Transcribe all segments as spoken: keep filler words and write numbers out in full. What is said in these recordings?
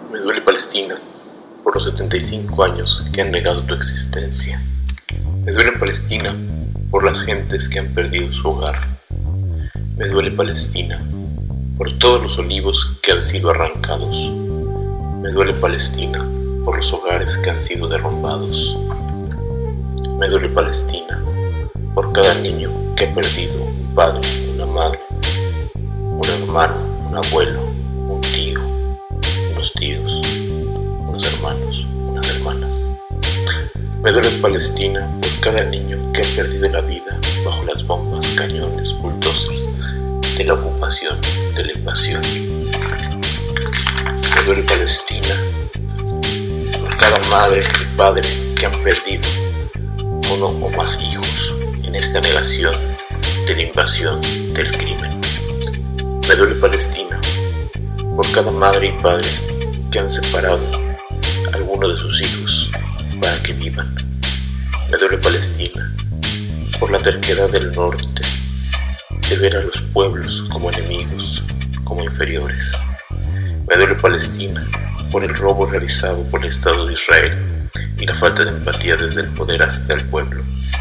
Me duele Palestina por los setenta y cinco años que han negado tu existencia. Me duele Palestina por las gentes que han perdido su hogar. Me duele Palestina por todos los olivos que han sido arrancados. Me duele Palestina por los hogares que han sido derrumbados. Me duele Palestina por cada niño que ha perdido un padre, una madre, un hermano, un abuelo, un tío, unos tíos, unos hermanos, unas hermanas. Me duele Palestina por cada niño que ha perdido la vida bajo las bombas, cañones, bulldozers de la ocupación, de la invasión. Me duele Palestina por cada madre y padre que han perdido uno o más hijos en esta negación de la invasión del crimen. Me duele Palestina por cada madre y padre que han separado a alguno de sus hijos para que vivan. Me duele Palestina por la terquedad del norte de ver a los pueblos como enemigos, como inferiores. Me duele Palestina por el robo realizado por el Estado de Israel y la falta de empatía desde el poder hasta el pueblo.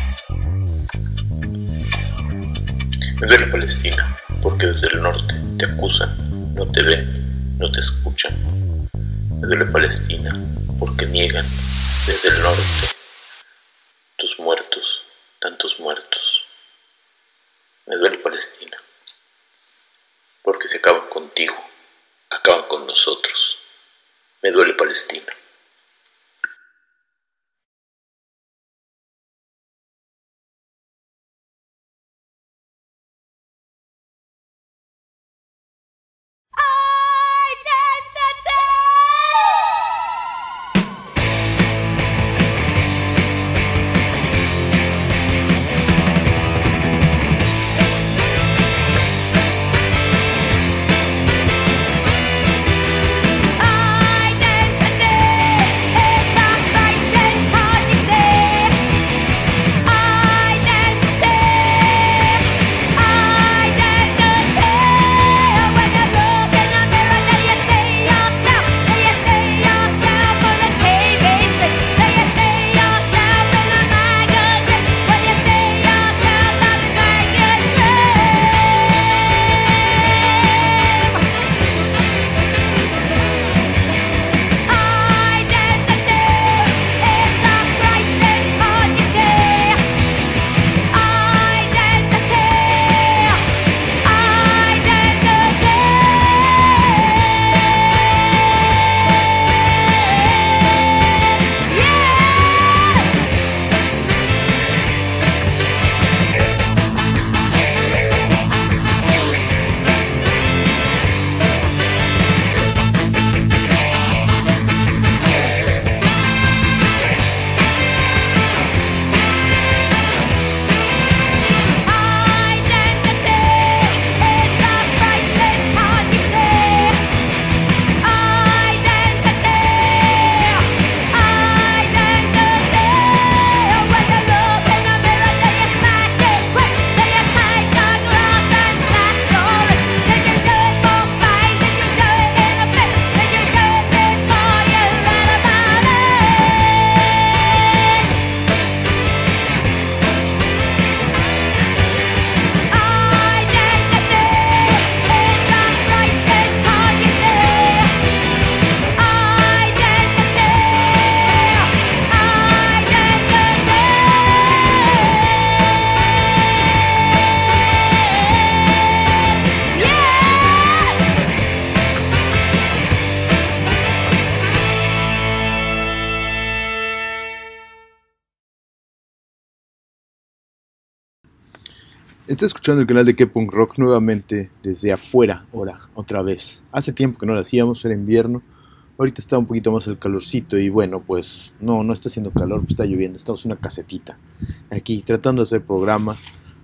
Me duele Palestina porque desde el norte te acusan, no te ven, no te escuchan. Me duele Palestina porque niegan desde el norte tus muertos, tantos muertos. Me duele Palestina porque se acaban contigo, acaban con nosotros. Me duele Palestina. Está escuchando el canal de K-Punk Rock nuevamente desde afuera, ahora, otra vez. Hace tiempo que no lo hacíamos, era invierno. Ahorita está un poquito más el calorcito y bueno, pues no, no está haciendo calor, pues está lloviendo. Estamos en una casetita aquí tratando de hacer programa.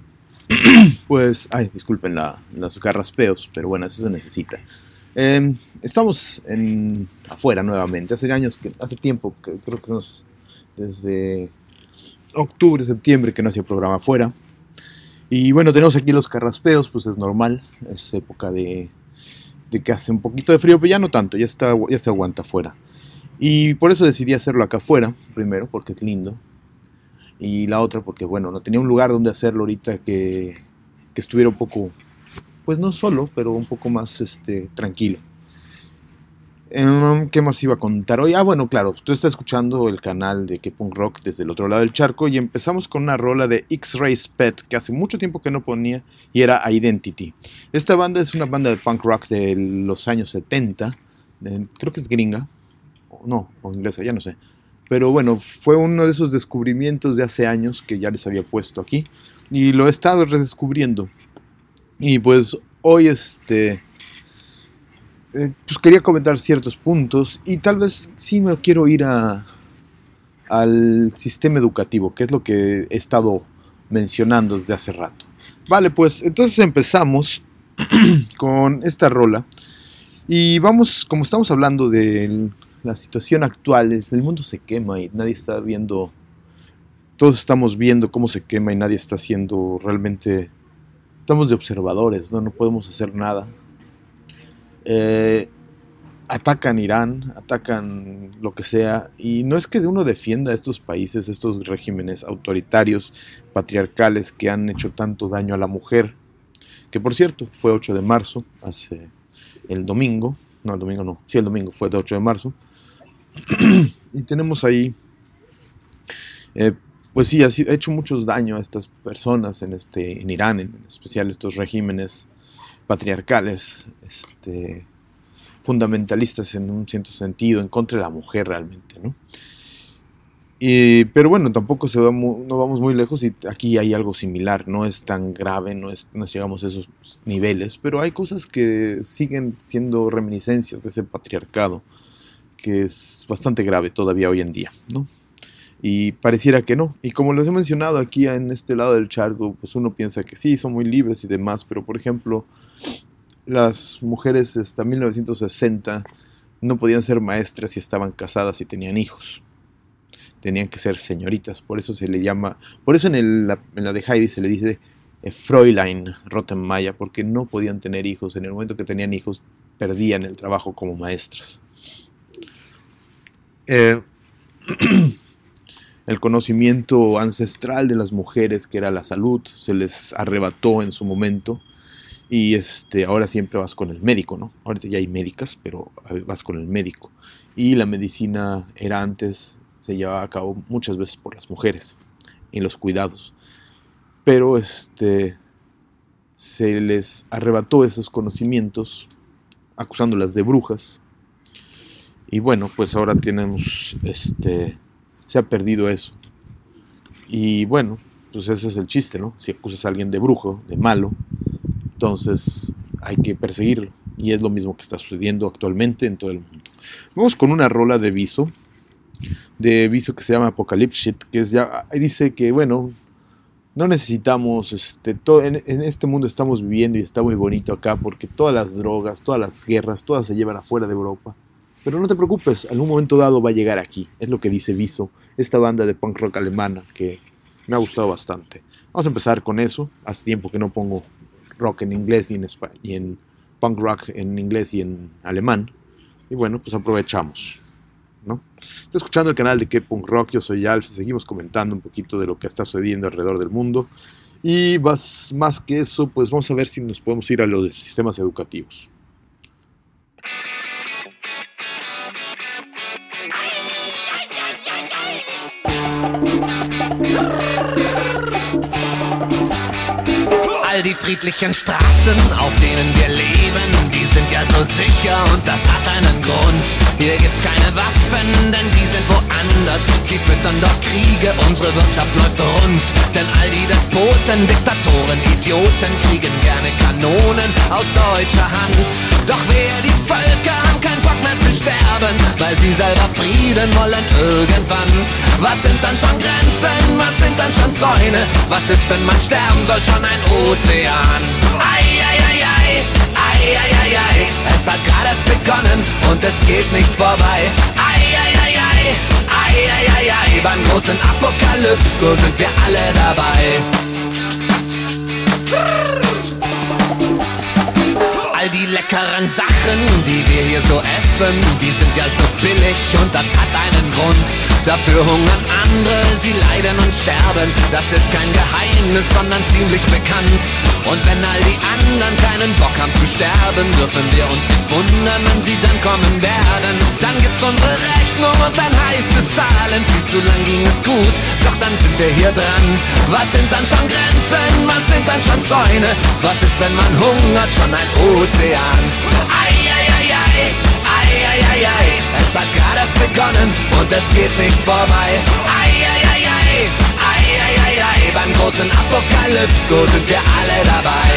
Pues, ay, disculpen la, los garraspeos, pero bueno, eso se necesita. Eh, estamos en, afuera nuevamente. Hace años, que, hace tiempo, que creo que nos, desde octubre, septiembre que no hacía programa afuera. Y bueno, tenemos aquí los carraspeos, pues es normal, es época de, de que hace un poquito de frío, pero ya no tanto, ya, está, ya se aguanta afuera. Y por eso decidí hacerlo acá afuera, primero, porque es lindo. Y la otra porque, bueno, no tenía un lugar donde hacerlo ahorita que, que estuviera un poco, pues no solo, pero un poco más este, tranquilo. Um, ¿Qué más iba a contar hoy? Ah, bueno, claro, tú estás escuchando el canal de K-Punk Rock desde el otro lado del charco y empezamos con una rola de X-Ray Sped que hace mucho tiempo que no ponía y era Identity. Esta banda es una banda de punk rock de los años setenta, de, creo que es gringa, o no, o inglesa, ya no sé. Pero bueno, fue uno de esos descubrimientos de hace años que ya les había puesto aquí. Y lo he estado redescubriendo. Y pues hoy este... Eh, pues quería comentar ciertos puntos. Y tal vez sí me quiero ir a, al sistema educativo, que es lo que he estado mencionando desde hace rato. Vale, pues entonces empezamos con esta rola. Y vamos, como estamos hablando del... La situación actual es, el mundo se quema y nadie está viendo, todos estamos viendo cómo se quema y nadie está haciendo realmente, estamos de observadores, no, no podemos hacer nada. Eh, atacan Irán, atacan lo que sea, y no es que uno defienda a estos países, estos regímenes autoritarios, patriarcales que han hecho tanto daño a la mujer, que por cierto fue ocho de marzo, hace el domingo, no el domingo no, sí el domingo fue de ocho de marzo. Y tenemos ahí, eh, pues sí, ha, ha hecho muchos daños a estas personas en, este, en Irán, en especial estos regímenes patriarcales, este, fundamentalistas en un cierto sentido, en contra de la mujer realmente, ¿no? Y, pero bueno, tampoco se va muy, no vamos muy lejos y aquí hay algo similar, no es tan grave, no, es, no llegamos a esos niveles, pero hay cosas que siguen siendo reminiscencias de ese patriarcado, que es bastante grave todavía hoy en día, ¿no? Y pareciera que no. Y como les he mencionado aquí en este lado del charco, pues uno piensa que sí, son muy libres y demás, pero por ejemplo, las mujeres hasta mil novecientos sesenta no podían ser maestras si estaban casadas y tenían hijos. Tenían que ser señoritas, por eso se le llama, por eso en, el, la, en la de Heidi se le dice eh, Fräulein Rottenmeier, porque no podían tener hijos. En el momento que tenían hijos, perdían el trabajo como maestras. Eh, el conocimiento ancestral de las mujeres, que era la salud, se les arrebató en su momento y este, ahora siempre vas con el médico, ¿no? Ahorita ya hay médicas, pero vas con el médico. Y la medicina era antes, se llevaba a cabo muchas veces por las mujeres en los cuidados, pero este, se les arrebató esos conocimientos acusándolas de brujas. Y bueno, pues ahora tenemos, este, se ha perdido eso. Y bueno, pues ese es el chiste, ¿no? Si acusas a alguien de brujo, de malo, entonces hay que perseguirlo. Y es lo mismo que está sucediendo actualmente en todo el mundo. Vamos con una rola de Viso, de Viso que se llama Apocalypse Shit, que es ya, dice que, bueno, no necesitamos, este, todo, en, en este mundo estamos viviendo y está muy bonito acá porque todas las drogas, todas las guerras, todas se llevan afuera de Europa. Pero no te preocupes, algún momento dado va a llegar aquí. Es lo que dice Viso, esta banda de punk rock alemana que me ha gustado bastante. Vamos a empezar con eso. Hace tiempo que no pongo rock en inglés y en, español, y en punk rock en inglés y en alemán. Y bueno, pues aprovechamos, ¿no? Está escuchando el canal de K-Punk Rock, yo soy Alf. Seguimos comentando un poquito de lo que está sucediendo alrededor del mundo. Y más, más que eso, pues vamos a ver si nos podemos ir a los sistemas educativos. All die friedlichen Straßen, auf denen wir leben, die sind ja so sicher und das hat einen Grund. Hier gibt's keine Waffen, denn die sind woanders. Sie füttern dort Kriege, unsere Wirtschaft läuft rund. Denn all die Despoten, Diktatoren, Idioten kriegen gerne Kanonen aus deutscher Hand. Doch wir, die Völker, haben keinen Bock mehr zu sterben, weil sie selber Frieden wollen irgendwann. Was sind dann schon Grenzen, was sind dann schon Zäune? Was ist, wenn man sterben soll, schon ein Ozean? Ei, ei, ei, ei, ei, ei, ei, ei. Es hat gerade erst begonnen und es geht nicht vorbei. Ei, ei, ei, ei, ei, ei, ei, ei. Beim großen Apokalypse sind wir alle dabei. All die leckeren Sachen, die wir hier so essen, die sind ja so billig und das hat einen Grund. Dafür hungern andere, sie leiden und sterben. Das ist kein Geheimnis, sondern ziemlich bekannt. Und wenn all die anderen keinen Bock haben zu sterben, dürfen wir uns nicht wundern, wenn sie dann kommen werden. Dann gibt's unsere Rechnung und dann heißt es zahlen. Viel zu lang ging es gut, doch dann sind wir hier dran. Was sind dann schon Grenzen, was sind dann schon Zäune? Was ist, wenn man hungert, schon ein Ozean? Ei, ei, ei, ei, ei, ei, ei, ei. Es hat gerade erst begonnen und es geht nicht vorbei. Ei, ei, ei, ei, ei, ei, ei, ei. Beim großen Apokalypse, so sind wir alle dabei.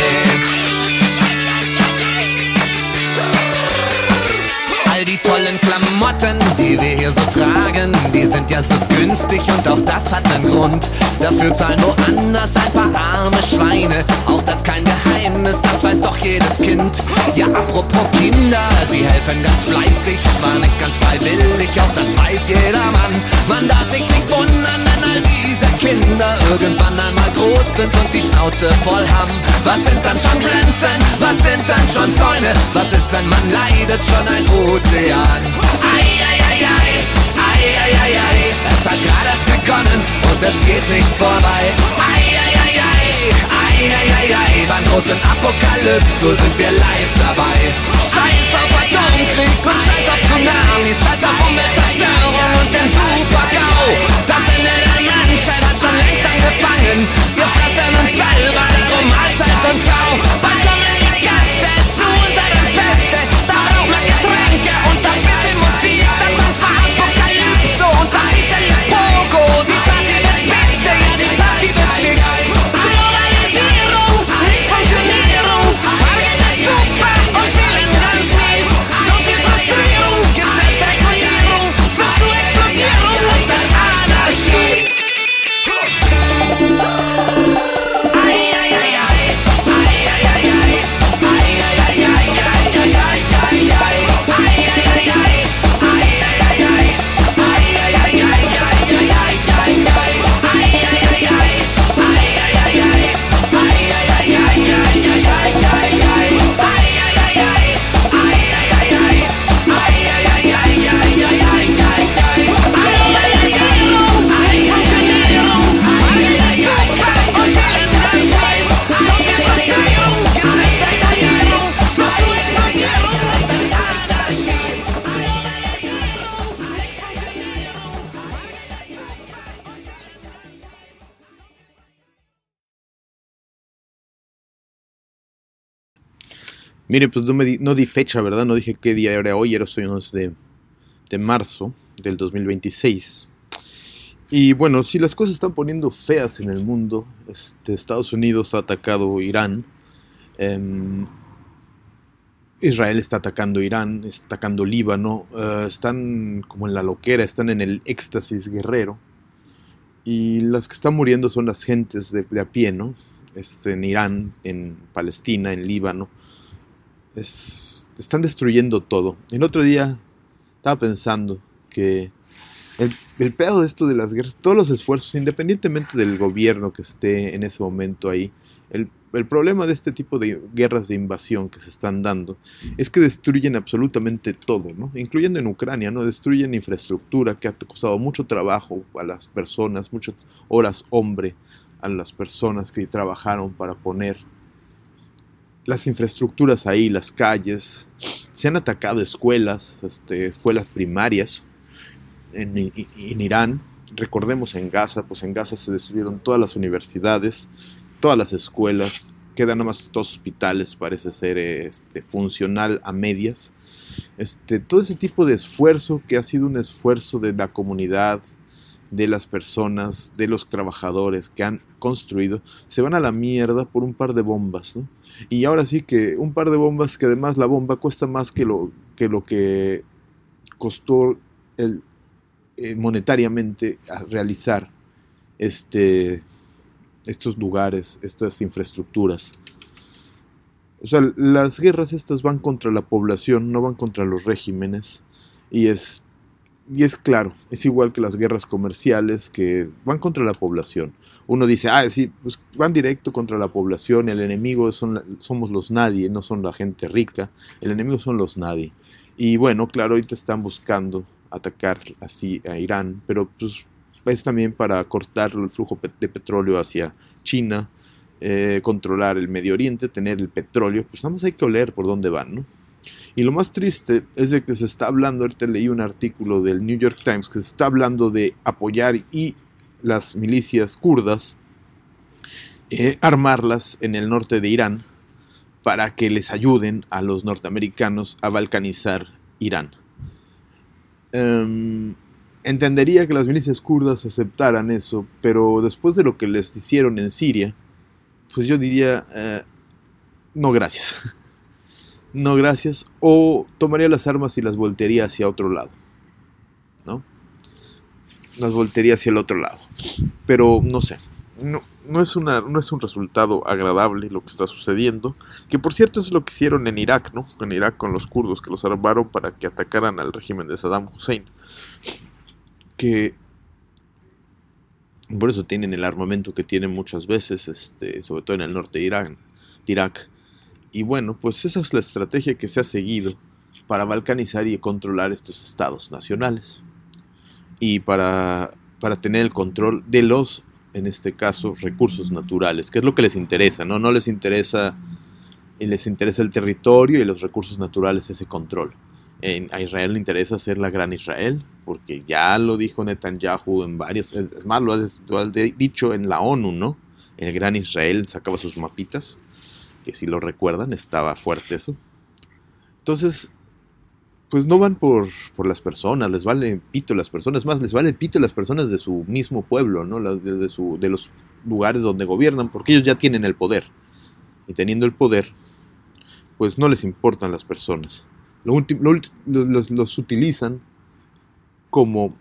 All die tollen Klamotten, die wir hier so tragen, die sind ja so günstig und auch das hat einen Grund. Dafür zahlen woanders ein paar arme Schweine. Auch das kein Geheimnis, das weiß doch jedes Kind. Ja, apropos Kinder, sie helfen ganz fleißig, zwar nicht ganz freiwillig, auch das weiß jeder Mann. Man darf sich nicht wundern, wenn all diese Kinder irgendwann einmal groß sind und die Schnauze voll haben. Was sind dann schon Grenzen, was sind dann schon Zäune? Was ist, wenn man leidet, schon ein Ozean? Ei, ei, ei, ei, ei, ei, ei, ei. Es hat gerade erst begonnen und es geht nicht vorbei. Ei, ei, ei, ei, ei, ei, ei, ei. Beim großen Apokalypse, so sind wir live dabei. Scheiß auf Atomkrieg und scheiß auf Tsunamis, scheiß auf Umweltzerstörung und den Super-GAU. Das Ende der Menschheit hat schon längst angefangen. Wir fressen uns selber, darum Mahlzeit und ciao. Bald kommen die Gäste zu unseren Feste. Da braucht man Getränke und ein bisschen Musik. Dann kommt's mal Apokalypse und ein bisschen Pogo. Die Party wird spitze, ja die Party wird schick. Globalisierung, Nichtfunktionierung, Party ist super und vielen ganz mies. So viel Frustrierung, gibt Selbstregulierung, führt zu Explodierung und dann Anarchie. Mire, pues no, me di, no di fecha, ¿verdad? No dije qué día era hoy, era hoy once de, de marzo del dos mil veintiséis. Y bueno, si las cosas están poniendo feas en el mundo, este, Estados Unidos ha atacado Irán, eh, Israel está atacando Irán, está atacando Líbano, uh, están como en la loquera, están en el éxtasis guerrero. Y las que están muriendo son las gentes de, de a pie, ¿no? Es en Irán, en Palestina, en Líbano. Es, están destruyendo todo. El otro día estaba pensando que el, el pedo de esto de las guerras, todos los esfuerzos, independientemente del gobierno que esté en ese momento ahí, el, el problema de este tipo de guerras de invasión que se están dando es que destruyen absolutamente todo, ¿no? Incluyendo en Ucrania, ¿no? Destruyen infraestructura que ha costado mucho trabajo a las personas, muchas horas hombre a las personas que trabajaron para poner las infraestructuras ahí, las calles. Se han atacado escuelas, este, escuelas primarias en, en Irán. Recordemos en Gaza, pues en Gaza se destruyeron todas las universidades, todas las escuelas, quedan nada más dos hospitales, parece ser este, funcional a medias. Este, todo ese tipo de esfuerzo que ha sido un esfuerzo de la comunidad, de las personas, de los trabajadores que han construido, se van a la mierda por un par de bombas, ¿no? Y ahora sí que un par de bombas que además la bomba cuesta más que lo que, lo que costó el, eh, monetariamente a realizar este, estos lugares, estas infraestructuras. O sea, las guerras estas van contra la población, no van contra los regímenes. Y es y es claro, es igual que las guerras comerciales que van contra la población. Uno dice, ah, sí, pues van directo contra la población, el enemigo son, somos los nadie, no son la gente rica, el enemigo son los nadie. Y bueno, claro, ahorita están buscando atacar así a Irán, pero pues es también para cortar el flujo de petróleo hacia China, eh, controlar el Medio Oriente, tener el petróleo, pues nada más hay que oler por dónde van, ¿no? Y lo más triste es de que se está hablando, ahorita leí un artículo del New York Times, que se está hablando de apoyar y las milicias kurdas, eh, armarlas en el norte de Irán para que les ayuden a los norteamericanos a balcanizar Irán. Um, entendería que las milicias kurdas aceptaran eso, pero después de lo que les hicieron en Siria, pues yo diría, eh, no gracias. No gracias, o tomaría las armas y las voltearía hacia otro lado, ¿no? Las voltearía hacia el otro lado, pero no sé, no, no, es una, no es un resultado agradable lo que está sucediendo, que por cierto es lo que hicieron en Irak, ¿no? En Irak con los kurdos, que los armaron para que atacaran al régimen de Saddam Hussein, que por eso tienen el armamento que tienen muchas veces, este, sobre todo en el norte de Irán, de Irak. Y bueno, pues esa es la estrategia que se ha seguido para balcanizar y controlar estos estados nacionales. Y para, para tener el control de los, en este caso, recursos naturales, que es lo que les interesa, ¿no? No les interesa, les interesa el territorio y los recursos naturales, ese control. En, a Israel le interesa ser la gran Israel, porque ya lo dijo Netanyahu en varias, es más, lo ha, lo ha dicho en la ONU, ¿no? El gran Israel sacaba sus mapitas, que si lo recuerdan, estaba fuerte eso. Entonces, pues no van por, por las personas, les vale pito las personas, más les vale pito las personas de su mismo pueblo, ¿no? De, de, su, de los lugares donde gobiernan, porque ellos ya tienen el poder. Y teniendo el poder, pues no les importan las personas. Lo ulti, lo, los, los utilizan como,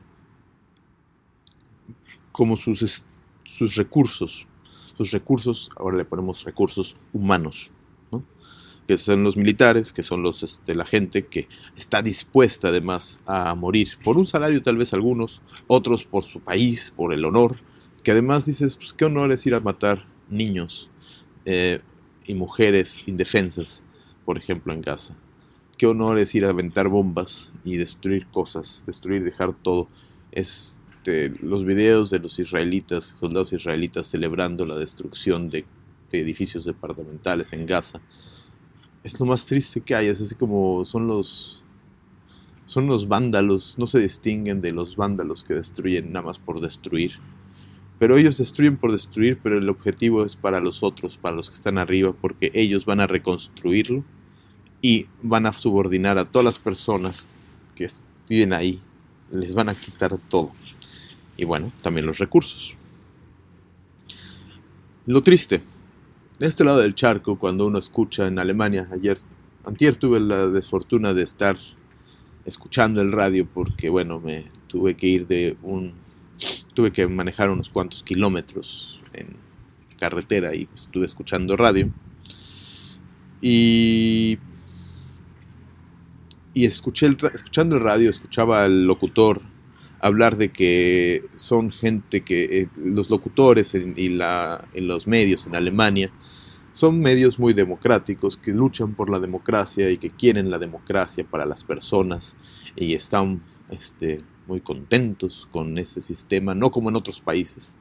como sus, sus recursos. Sus recursos, ahora le ponemos recursos humanos, ¿no? Que son los militares, que son los, este, la gente que está dispuesta además a morir por un salario, tal vez algunos, otros por su país, por el honor, que además dices, pues qué honor es ir a matar niños eh, y mujeres indefensas, por ejemplo en Gaza. Qué honor es ir a aventar bombas y destruir cosas, destruir, dejar todo. Es De los videos de los israelitas, soldados israelitas celebrando la destrucción de, de edificios departamentales en Gaza, es lo más triste que hay. Es así como son los son los vándalos, no se distinguen de los vándalos que destruyen nada más por destruir, pero ellos destruyen por destruir, pero el objetivo es para los otros, para los que están arriba, porque ellos van a reconstruirlo y van a subordinar a todas las personas que viven ahí, les van a quitar todo. Y bueno, también los recursos. Lo triste, de este lado del charco, cuando uno escucha en Alemania, ayer, antier tuve la desfortuna de estar escuchando el radio porque, bueno, me tuve que ir de un, tuve que manejar unos cuantos kilómetros en carretera y estuve escuchando radio. Y, y escuché el, escuchando el radio, escuchaba al locutor hablar de que son gente que eh, los locutores en, y, la, en los medios en Alemania son medios muy democráticos que luchan por la democracia y que quieren la democracia para las personas y están este, muy contentos con ese sistema, no como en otros países.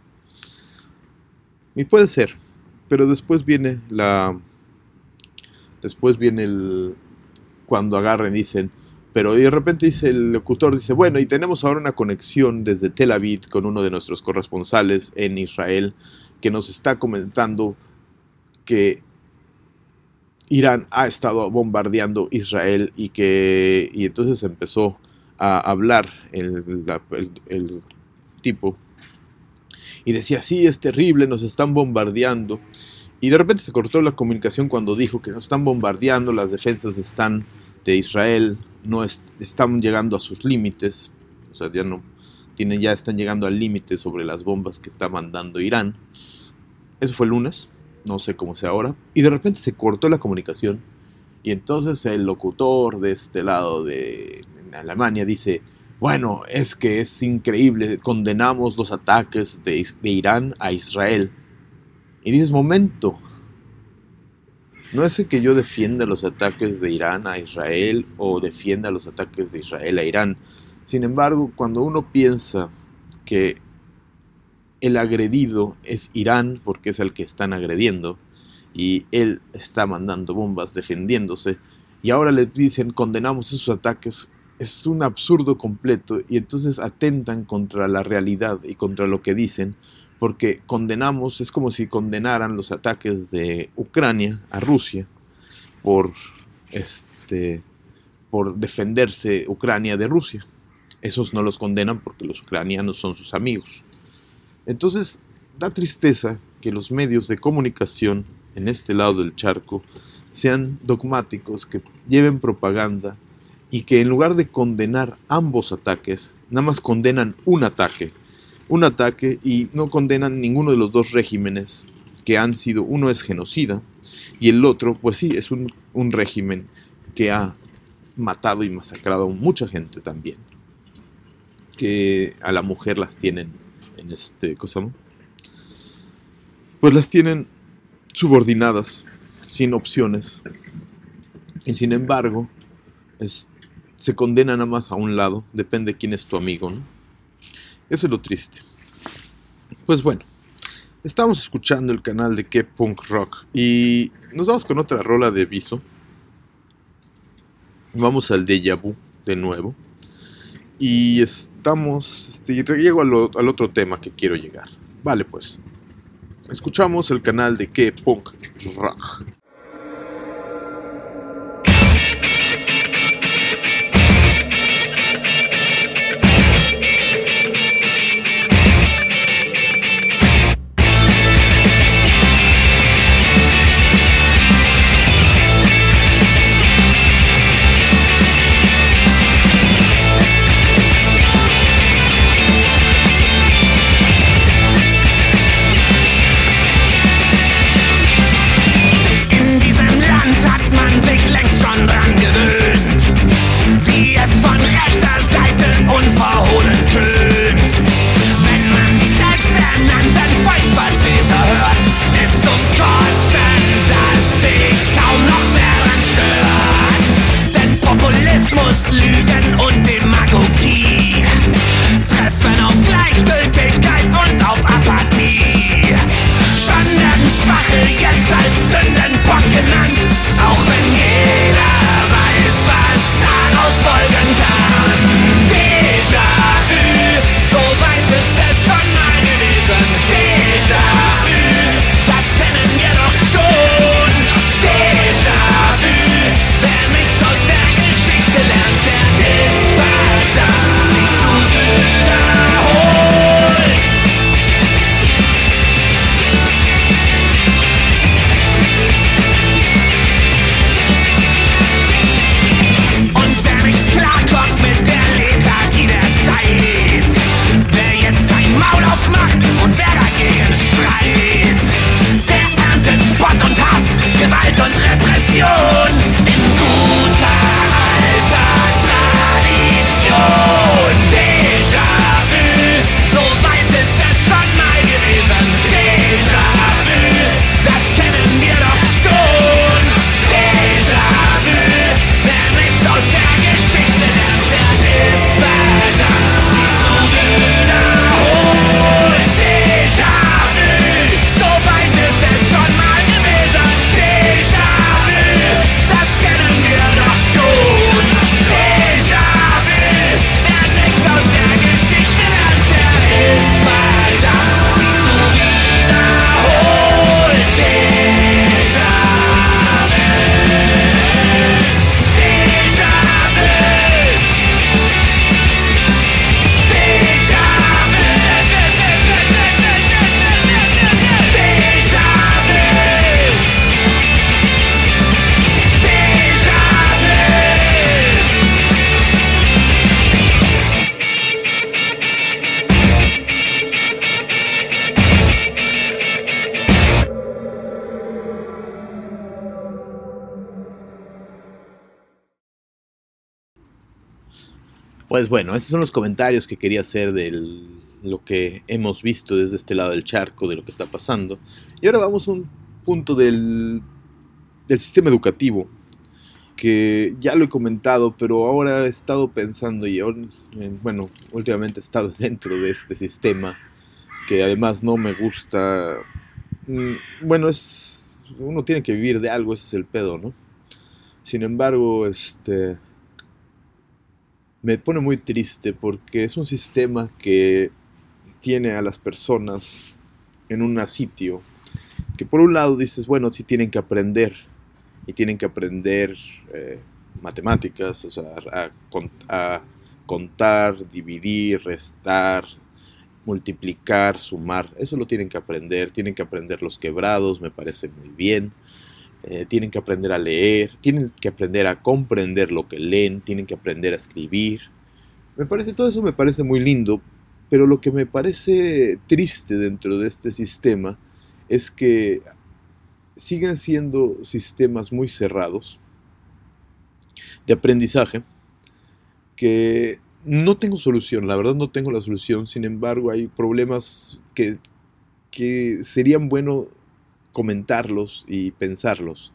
Y puede ser, pero después viene la después viene el cuando agarren y dicen, pero de repente dice el locutor, dice, bueno, y tenemos ahora una conexión desde Tel Aviv con uno de nuestros corresponsales en Israel que nos está comentando que Irán ha estado bombardeando Israel y que y entonces empezó a hablar el, el, el tipo y decía, sí, es terrible, nos están bombardeando, y de repente se cortó la comunicación cuando dijo que nos están bombardeando, las defensas están de Israel no es, están llegando a sus límites, o sea, ya no tienen, ya están llegando al límite sobre las bombas que está mandando Irán. Eso fue el lunes, no sé cómo sea ahora, y de repente se cortó la comunicación, y entonces el locutor de este lado de en Alemania dice, bueno, es que es increíble, condenamos los ataques de, de Irán a Israel. Y dices, momento, no es que yo defienda los ataques de Irán a Israel o defienda los ataques de Israel a Irán. Sin embargo, cuando uno piensa que el agredido es Irán porque es el que están agrediendo y él está mandando bombas defendiéndose y ahora les dicen condenamos esos ataques, es un absurdo completo y entonces atentan contra la realidad y contra lo que dicen, porque condenamos, es como si condenaran los ataques de Ucrania a Rusia por, este, por defenderse Ucrania de Rusia. Esos no los condenan porque los ucranianos son sus amigos. Entonces, da tristeza que los medios de comunicación en este lado del charco sean dogmáticos, que lleven propaganda y que en lugar de condenar ambos ataques, nada más condenan un ataque. Un ataque y no condenan ninguno de los dos regímenes que han sido, uno es genocida y el otro, pues sí, es un, un régimen que ha matado y masacrado a mucha gente también. Que a la mujer las tienen en este, ¿cómo se llama? Pues las tienen subordinadas, sin opciones. Y sin embargo, es, se condena nada más a un lado, depende de quién es tu amigo, ¿no? Eso es lo triste. Pues bueno, estamos escuchando el canal de K-Punk Rock y nos vamos con otra rola de Viso. Vamos al Déjà Vu de nuevo. Y estamos, este, llego al, al otro tema que quiero llegar. Vale, pues, escuchamos el canal de K-Punk Rock. In Pues bueno, esos son los comentarios que quería hacer de lo que hemos visto desde este lado del charco, de lo que está pasando. Y ahora vamos a un punto del, del sistema educativo, que ya lo he comentado, pero ahora he estado pensando y ahora, bueno, últimamente he estado dentro de este sistema, que además no me gusta. Bueno, es uno tiene que vivir de algo, ese es el pedo, ¿no? Sin embargo, este me pone muy triste porque es un sistema que tiene a las personas en un sitio que por un lado dices, bueno, sí tienen que aprender y tienen que aprender eh, matemáticas, o sea, a, a contar, dividir, restar, multiplicar, sumar, eso lo tienen que aprender, tienen que aprender los quebrados, me parece muy bien. Eh, tienen que aprender a leer, tienen que aprender a comprender lo que leen, tienen que aprender a escribir. Me parece, todo eso me parece muy lindo, pero lo que me parece triste dentro de este sistema es que siguen siendo sistemas muy cerrados de aprendizaje, que no tengo solución, la verdad no tengo la solución, sin embargo hay problemas que, que serían bueno comentarlos y pensarlos.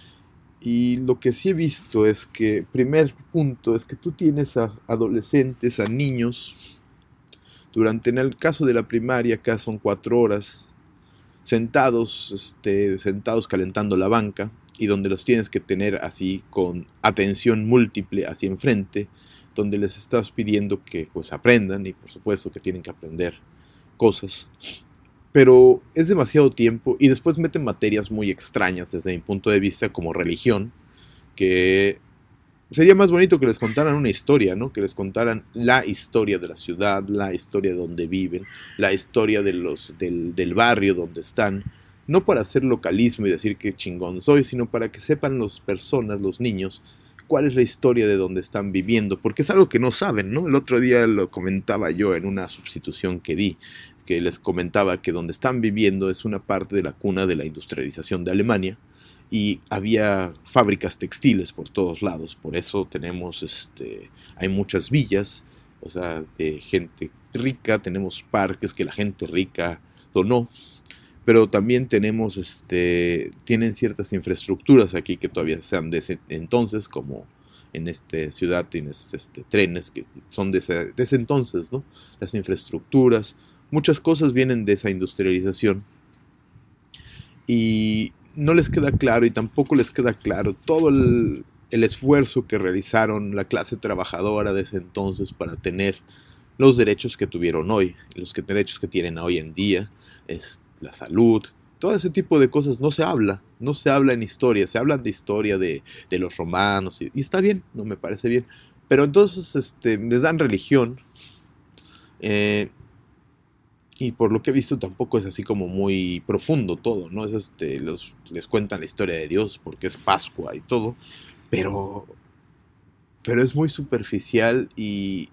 Y lo que sí he visto es que, primer punto, es que tú tienes a adolescentes, a niños, durante, en el caso de la primaria, acá son cuatro horas, sentados, este, sentados calentando la banca, y donde los tienes que tener así con atención múltiple hacia enfrente, donde les estás pidiendo que pues aprendan, y por supuesto que tienen que aprender cosas. Pero es demasiado tiempo y después meten materias muy extrañas desde mi punto de vista, como religión, que sería más bonito que les contaran una historia, ¿no? Que les contaran la historia de la ciudad, la historia de donde viven, la historia de los, del, del barrio donde están, no para hacer localismo y decir qué chingón soy, sino para que sepan las personas, los niños, cuál es la historia de donde están viviendo, porque es algo que no saben, ¿no? El otro día lo comentaba yo en una sustitución que di, que les comentaba que donde están viviendo es una parte de la cuna de la industrialización de Alemania y había fábricas textiles por todos lados, por eso tenemos, este, hay muchas villas, o sea, de gente rica, tenemos parques que la gente rica donó, pero también tenemos, este, tienen ciertas infraestructuras aquí que todavía sean de ese entonces, como en esta ciudad tienes este, trenes que son de ese, de ese entonces, ¿no? Las infraestructuras, muchas cosas vienen de esa industrialización y no les queda claro y tampoco les queda claro todo el, el esfuerzo que realizaron la clase trabajadora de ese entonces para tener los derechos que tuvieron hoy, los que, derechos que tienen hoy en día, es la salud, todo ese tipo de cosas no se habla, no se habla en historia, se habla de historia de, de los romanos y, y está bien, no me parece bien, pero entonces este, les dan religión, eh, y por lo que he visto tampoco es así como muy profundo todo, ¿no? Es este, los, les cuentan la historia de Dios porque es Pascua y todo, pero, pero es muy superficial y,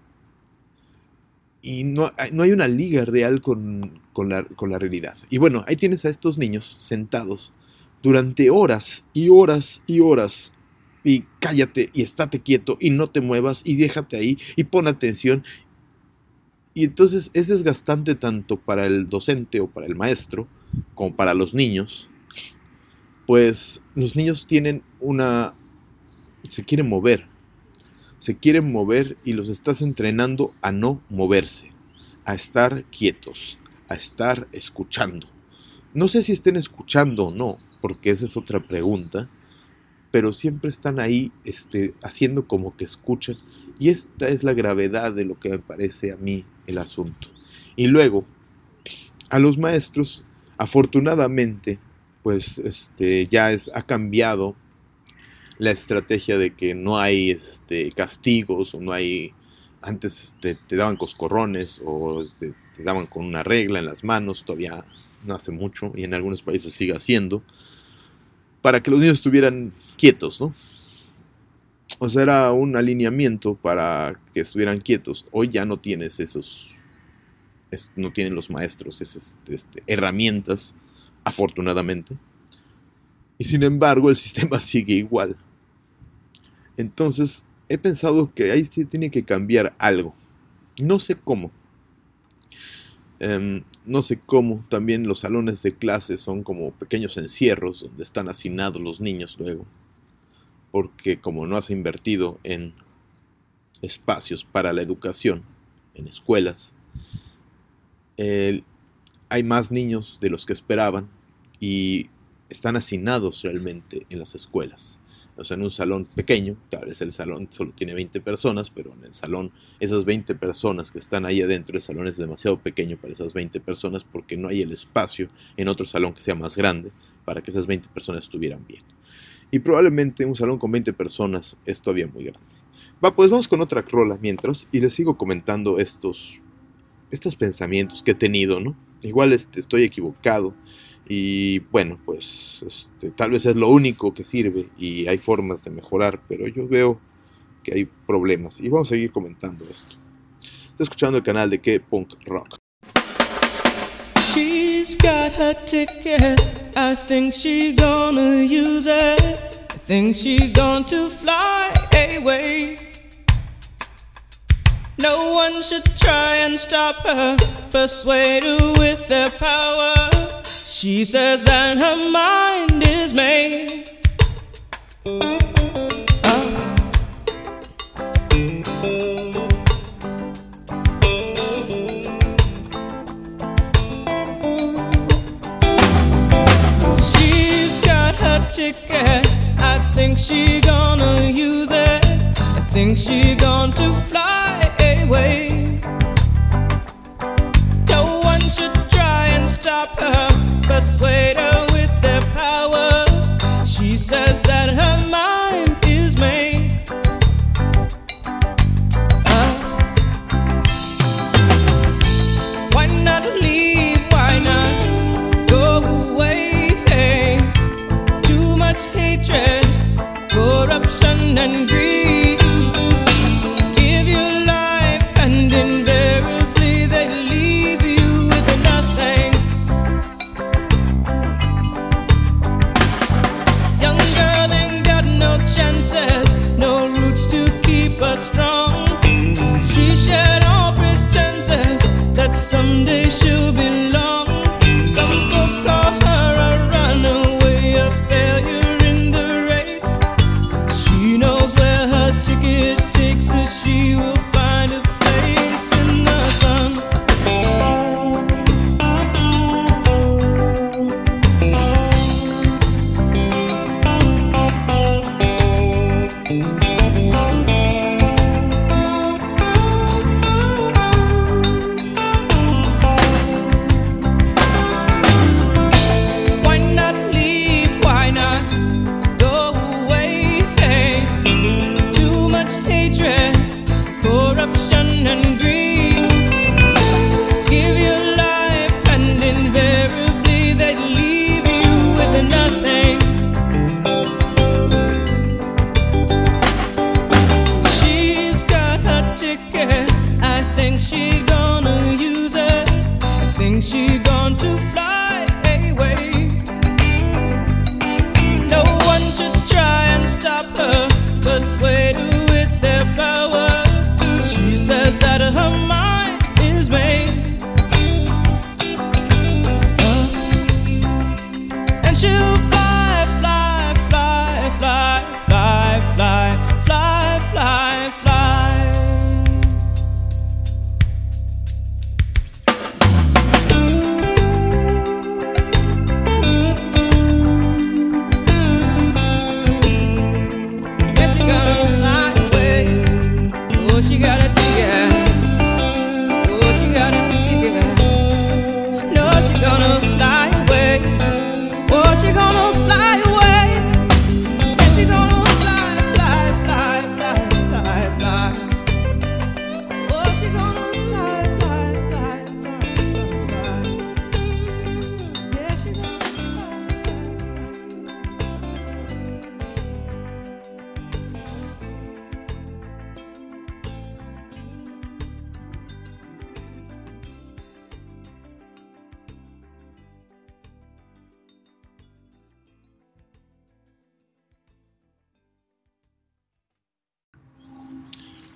y no, no hay una liga real con, con, la, con la realidad. Y bueno, ahí tienes a estos niños sentados durante horas y horas y horas y cállate y estate quieto y no te muevas y déjate ahí y pon atención. Y entonces es desgastante tanto para el docente o para el maestro como para los niños, pues los niños tienen una... se quieren mover, se quieren mover y los estás entrenando a no moverse, a estar quietos, a estar escuchando. No sé si estén escuchando o no, porque esa es otra pregunta, pero siempre están ahí este, haciendo como que escuchan. Y esta es la gravedad de lo que me parece a mí el asunto. Y luego, a los maestros, afortunadamente, pues este, ya es, ha cambiado la estrategia de que no hay este, castigos o no hay... Antes este, te daban coscorrones o te, te daban con una regla en las manos, todavía no hace mucho y en algunos países sigue haciendo, para que los niños estuvieran quietos, ¿no? O sea, era un alineamiento para que estuvieran quietos. Hoy ya no tienes esos, es, no tienen los maestros esas este, herramientas, afortunadamente. Y sin embargo, el sistema sigue igual. Entonces, he pensado que ahí sí tiene que cambiar algo. No sé cómo. Um, no sé cómo. También los salones de clase son como pequeños encierros donde están hacinados los niños luego. Porque como no has invertido en espacios para la educación, en escuelas, eh, hay más niños de los que esperaban y están hacinados realmente en las escuelas. O sea, en un salón pequeño, tal vez el salón solo tiene veinte personas, pero en el salón, esas veinte personas que están ahí adentro, el salón es demasiado pequeño para esas veinte personas porque no hay el espacio en otro salón que sea más grande para que esas veinte personas estuvieran bien. Y probablemente un salón con veinte personas es todavía muy grande. Va, pues vamos con otra rola mientras y les sigo comentando estos, estos pensamientos que he tenido, ¿no? Igual este, estoy equivocado. Y bueno, pues este, tal vez es lo único que sirve y hay formas de mejorar, pero yo veo que hay problemas y vamos a seguir comentando esto. Estoy escuchando el canal de K-Punk Rock. She's got her ticket, I think she gonna use it, I think she going to fly away. No one should try and stop her, persuade her with their power. She says that her mind is made. Uh. She's got her ticket, I think she gonna use it, I think she going to fly away. No one should try and stop her, persuade her with their power. She says that her mind is made. Uh, why not leave? Why not go away? Hey, too much hatred, corruption and greed. Give your life and invariably they leave you with nothing. No roots to keep her strong. She shed all pretenses that someday she'll belong. Some folks call her a runaway, a failure in the race. She knows where her ticket takes her. She will find a place in the sun.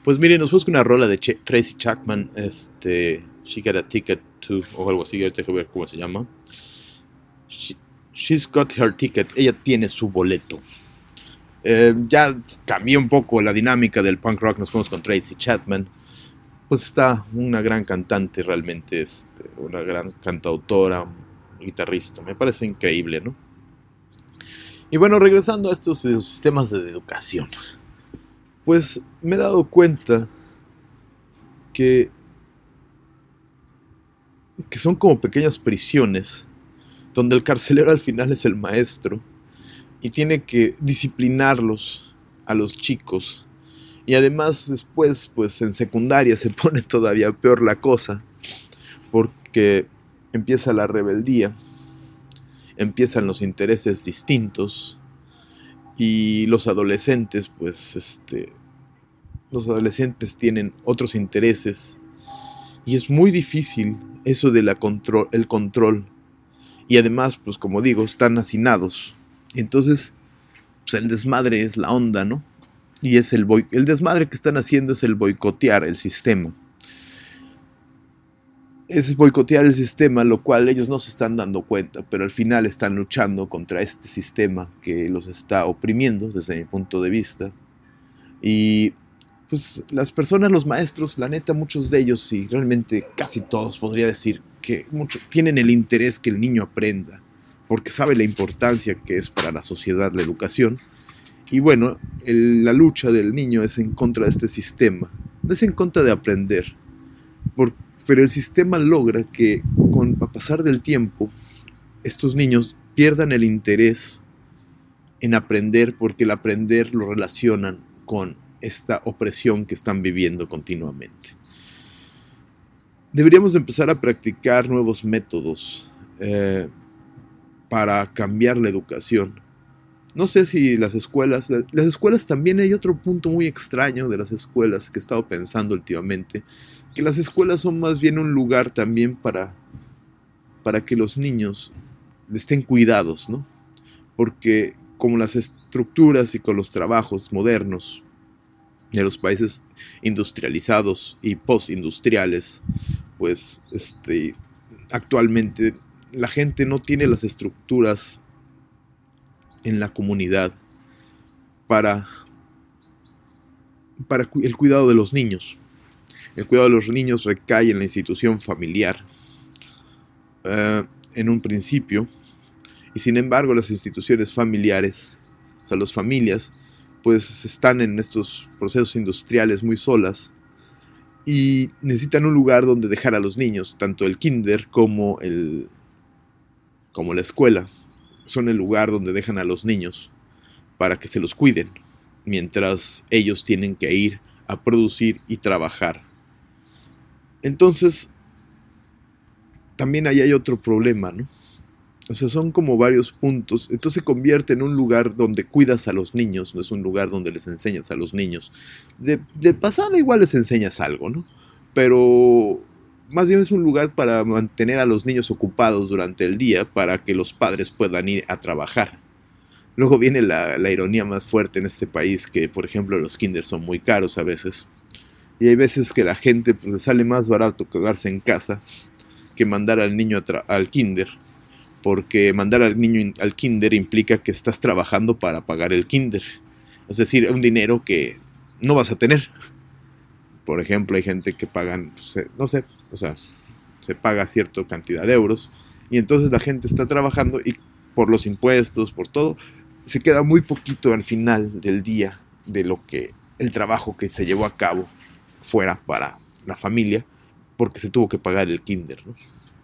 Pues miren, nos fuimos con una rola de Ch- Tracy Chapman, este, She Got a Ticket To, o algo así, ahorita déjame ver cómo se llama. She, she's Got Her Ticket, ella tiene su boleto. Eh, ya cambió un poco la dinámica del punk rock, nos fuimos con Tracy Chapman. Pues está una gran cantante realmente, este, una gran cantautora, guitarrista, me parece increíble, ¿no? Y bueno, regresando a estos eh, sistemas de educación, pues me he dado cuenta que, que son como pequeñas prisiones, donde el carcelero al final es el maestro, y tiene que disciplinarlos a los chicos. Y además después, pues en secundaria se pone todavía peor la cosa, porque empieza la rebeldía, empiezan los intereses distintos, y los adolescentes, pues este, los adolescentes tienen otros intereses, y es muy difícil eso de la control, el control, y además, pues como digo, están hacinados. Entonces, pues el desmadre es la onda, ¿no? Y es el, boy- el desmadre que están haciendo es el boicotear el sistema. Es boicotear el sistema, lo cual ellos no se están dando cuenta, pero al final están luchando contra este sistema que los está oprimiendo desde mi punto de vista. Y pues las personas, los maestros, la neta, muchos de ellos, y realmente casi todos, podría decir que mucho, tienen el interés que el niño aprenda, porque sabe la importancia que es para la sociedad la educación. Y bueno, el, la lucha del niño es en contra de este sistema, no es en contra de aprender, por, pero el sistema logra que con a pasar del tiempo estos niños pierdan el interés en aprender, porque el aprender lo relacionan con esta opresión que están viviendo continuamente. Deberíamos empezar a practicar nuevos métodos eh, para cambiar la educación. No sé si las escuelas, las escuelas también hay otro punto muy extraño de las escuelas que he estado pensando últimamente, que las escuelas son más bien un lugar también para, para que los niños estén cuidados, ¿no? Porque como las estructuras y con los trabajos modernos de los países industrializados y postindustriales, pues este, actualmente la gente no tiene las estructuras en la comunidad para, para el cuidado de los niños. El cuidado de los niños recae en la institución familiar uh, en un principio, y sin embargo las instituciones familiares, o sea, las familias, pues están en estos procesos industriales muy solas y necesitan un lugar donde dejar a los niños, tanto el kinder como, el, como la escuela. Son el lugar donde dejan a los niños para que se los cuiden, mientras ellos tienen que ir a producir y trabajar. Entonces, también ahí hay otro problema, ¿no? O sea, son como varios puntos. Entonces se convierte en un lugar donde cuidas a los niños, no es un lugar donde les enseñas a los niños. De, de pasada igual les enseñas algo, ¿no? Pero más bien es un lugar para mantener a los niños ocupados durante el día para que los padres puedan ir a trabajar. Luego viene la, la ironía más fuerte en este país, que por ejemplo los kinders son muy caros a veces. Y hay veces que la gente pues, le sale más barato quedarse en casa que mandar al niño a tra- al kinder. Porque mandar al niño al kinder implica que estás trabajando para pagar el kinder. Es decir, un dinero que no vas a tener. Por ejemplo, hay gente que pagan, no sé, o sea, se paga cierta cantidad de euros. Y entonces la gente está trabajando y por los impuestos, por todo, se queda muy poquito al final del día de lo que el trabajo que se llevó a cabo fuera para la familia, porque se tuvo que pagar el kinder, ¿no?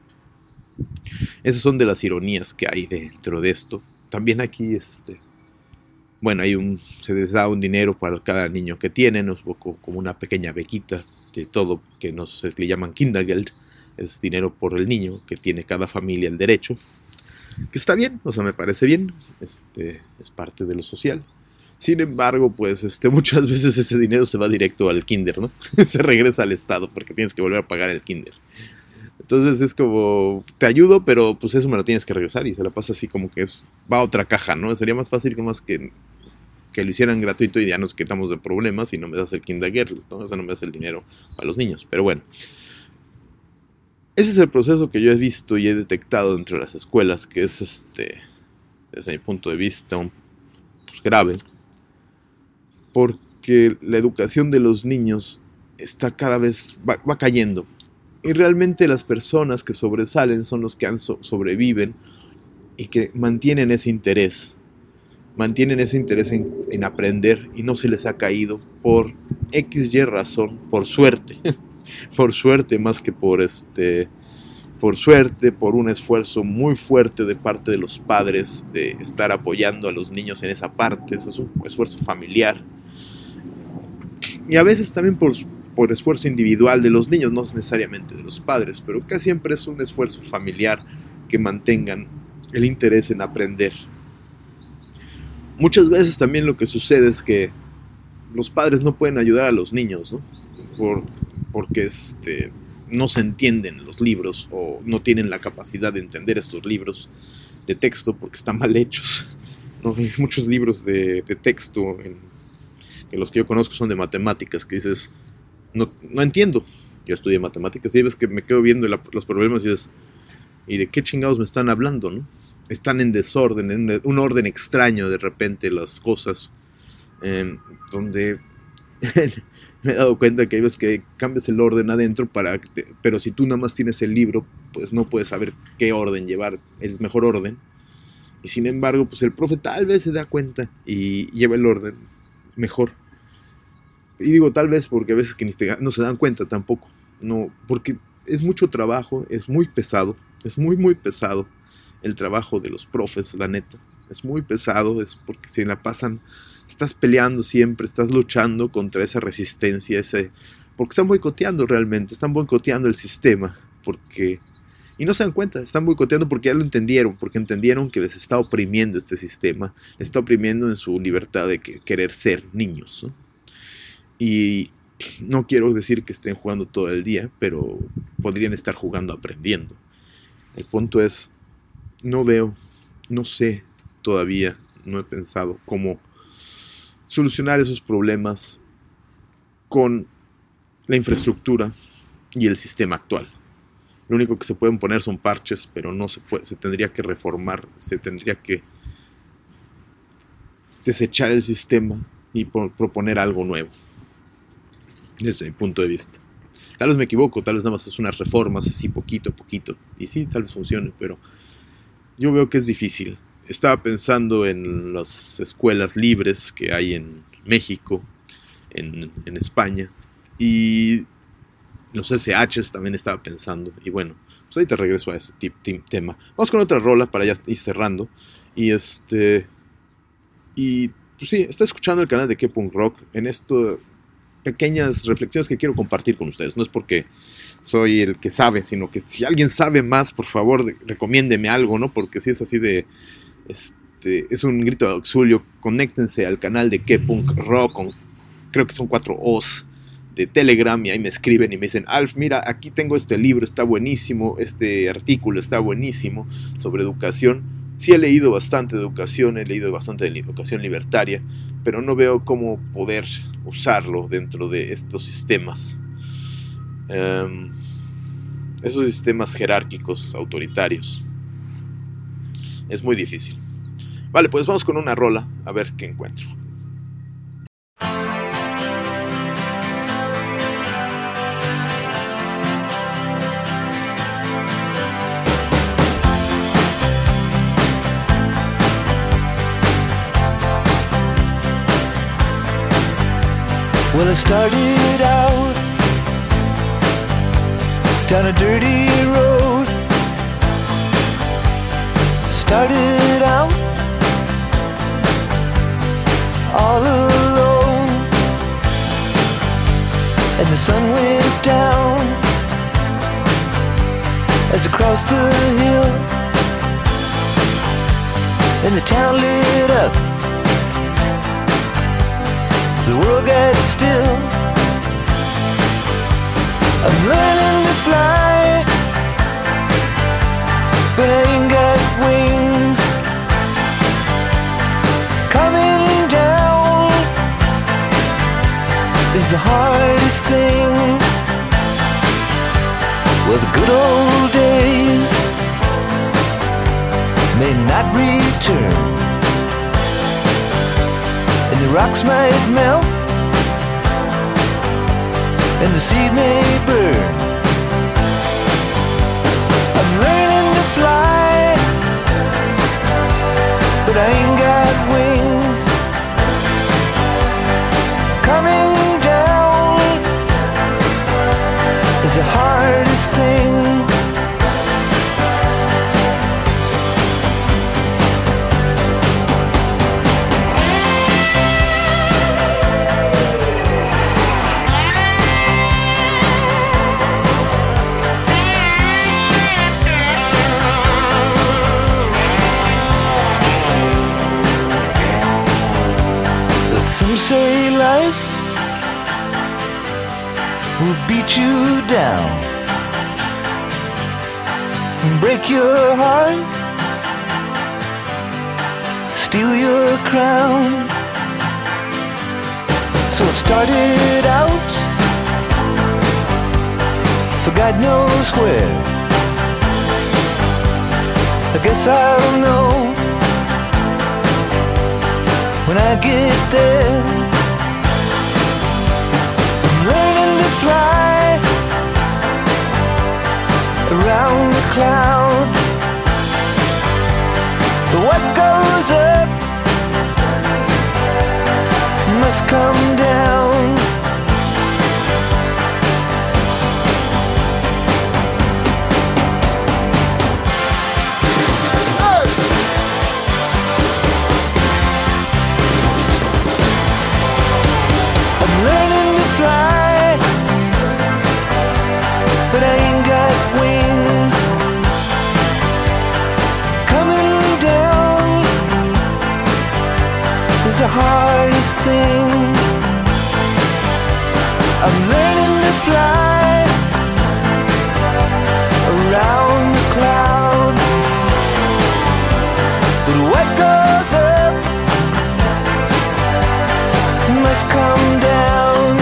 Esas son de las ironías que hay dentro de esto. También aquí, este, bueno, hay un, se les da un dinero para cada niño que tienen, es como una pequeña bequita de todo, que nos le llaman Kindergeld, es dinero por el niño que tiene cada familia el derecho, que está bien, o sea, me parece bien, este, es parte de lo social. Sin embargo, pues este, muchas veces ese dinero se va directo al kinder, ¿no? Se regresa al Estado porque tienes que volver a pagar el kinder. Entonces es como, te ayudo, pero pues eso me lo tienes que regresar, y se la pasa así como que es, va a otra caja, ¿no? Sería más fácil que más que que lo hicieran gratuito y ya nos quitamos de problemas y no me das el kindergarten, ¿no? O sea, no me das el dinero para los niños. Pero bueno, ese es el proceso que yo he visto y he detectado dentro de las escuelas, que es, este, desde mi punto de vista, un, pues, grave, porque la educación de los niños está cada vez, va, va cayendo. Y realmente las personas que sobresalen son los que han so- sobreviven y que mantienen ese interés. Mantienen ese interés en, en aprender y no se les ha caído por X y razón, por suerte. Por suerte más que por este... Por suerte, por un esfuerzo muy fuerte de parte de los padres de estar apoyando a los niños en esa parte. Eso es un esfuerzo familiar. Y a veces también por... por esfuerzo individual de los niños, no necesariamente de los padres, pero casi siempre es un esfuerzo familiar que mantengan el interés en aprender. Muchas veces también lo que sucede es que los padres no pueden ayudar a los niños, ¿no? Por, porque este, no se entienden los libros o no tienen la capacidad de entender estos libros de texto porque están mal hechos, ¿no? Hay muchos libros de, de texto, en, que los que yo conozco son de matemáticas, que dices... No, no entiendo. Yo estudié matemáticas y ves que me quedo viendo la, los problemas y dices, ¿y de qué chingados me están hablando, no? Están en desorden, en un orden extraño de repente las cosas, eh, donde me he dado cuenta que hay veces que cambias el orden adentro, para que te, pero si tú nada más tienes el libro, pues no puedes saber qué orden llevar, el mejor orden. Y sin embargo, pues el profe tal vez se da cuenta y lleva el orden mejor. Y digo tal vez porque a veces que ni te, no se dan cuenta tampoco, no, porque es mucho trabajo, es muy pesado, es muy muy pesado el trabajo de los profes, la neta, es muy pesado, es porque se la pasan, estás peleando siempre, estás luchando contra esa resistencia, ese, porque están boicoteando realmente, están boicoteando el sistema, porque, y no se dan cuenta, están boicoteando porque ya lo entendieron, porque entendieron que les está oprimiendo este sistema, les está oprimiendo en su libertad de que, querer ser niños, ¿no? Y no quiero decir que estén jugando todo el día, pero podrían estar jugando aprendiendo. El punto es, no veo, no sé todavía, no he pensado cómo solucionar esos problemas con la infraestructura y el sistema actual. Lo único que se pueden poner son parches, pero no se puede, se tendría que reformar, se tendría que desechar el sistema y por, proponer algo nuevo. Desde mi punto de vista. Tal vez me equivoco, tal vez nada más es unas reformas así poquito a poquito. Y sí, tal vez funcione, pero yo veo que es difícil. Estaba pensando en las escuelas libres que hay en México, en, en España. Y los S Hs también estaba pensando. Y bueno, pues ahorita regreso a ese tip, tip, tema. Vamos con otra rola para ya ir cerrando. Y este... Y pues sí, está escuchando el canal de K-Punk Rock en esto... pequeñas reflexiones que quiero compartir con ustedes. No es porque soy el que sabe, sino que si alguien sabe más, por favor, de, recomiéndeme algo, ¿no? Porque si es así de... Este, es un grito de auxilio. Conéctense al canal de K-Punk Rock, con, creo que son cuatro O's, de Telegram, y ahí me escriben y me dicen, Alf, mira, aquí tengo este libro, está buenísimo, este artículo está buenísimo, sobre educación. Sí he leído bastante de educación, he leído bastante de educación libertaria, pero no veo cómo poder usarlo dentro de estos sistemas. Um, esos sistemas jerárquicos, autoritarios. Es muy difícil. Vale, pues vamos con una rola, a ver qué encuentro. Well, I started out down a dirty road. Started out all alone, and the sun went down as I crossed the hill, and the town lit up. The world got still. I'm learning to fly, but I ain't got wings. Coming down the hardest thing. Well, the good old days may not return, and the rocks might melt, and the seed may burn. I'm learning to fly, but I ain't got wings. Coming down is the hardest thing. Some say life will beat you down, break your heart, steal your crown. So it started out for God knows where. I guess I'll know when I get there. I'm learning to fly around the clouds, but what goes up must come down. But I ain't got wings. Coming down is the hardest thing. I'm learning to fly around the clouds, but what goes up must come down.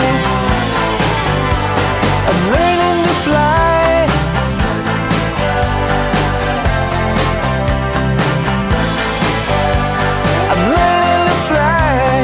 I'm learning to fly I'm learning to fly.